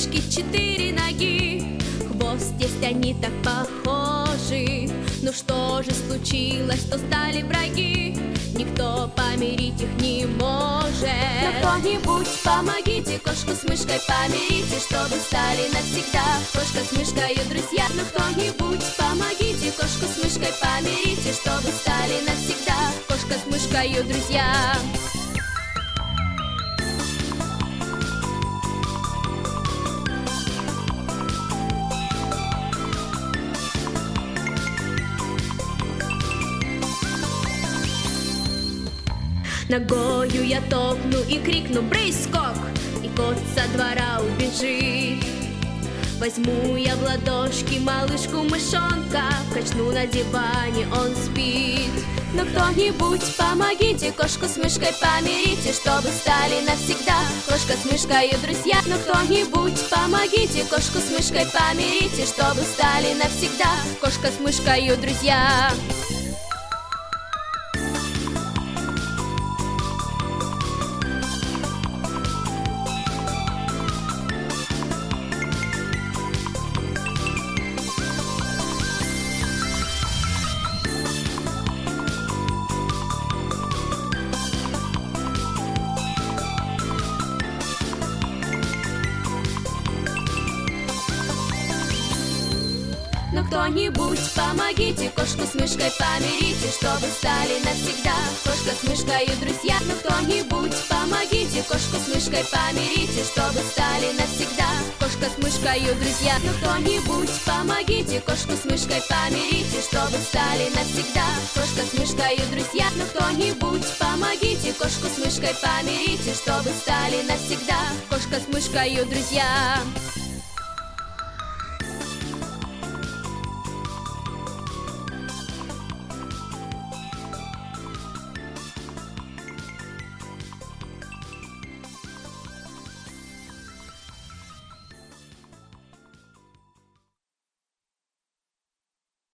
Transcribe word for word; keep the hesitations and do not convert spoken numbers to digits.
ручки, четыре ноги, хвост есть, они так похожи. Ну что же случилось, что стали враги? Никто помирить их не может. Но кто-нибудь помогите, кошку с мышкой помирите, чтобы стали навсегда кошка с мышкой друзья. Но кто-нибудь помогите, кошку с мышкой помирите, чтобы стали навсегда кошка с мышкой друзья. Ногою я топну и крикну брысь-скок, и кот со двора убежит. Возьму я в ладошки малышку-мышонка, качну на диване, он спит. Но кто-нибудь помогите, кошку с мышкой помирите, чтобы стали навсегда кошка с мышкой друзья. Но кто-нибудь помогите, кошку с мышкой помирите, чтобы стали навсегда кошка с мышкой друзья. Но кто-нибудь помогите, кошку с мышкой помирите, чтобы стали навсегда кошка с мышкой друзья. Но кто-нибудь помогите, кошку с мышкой помирите, чтобы стали навсегда кошка с мышкой друзья. Но кто-нибудь помогите, кошку с мышкой помирите, чтобы стали навсегда кошка с мышкой друзья. Но кто-нибудь помогите, кошку с мышкой помирите, чтобы стали навсегда кошка с мышкой друзья.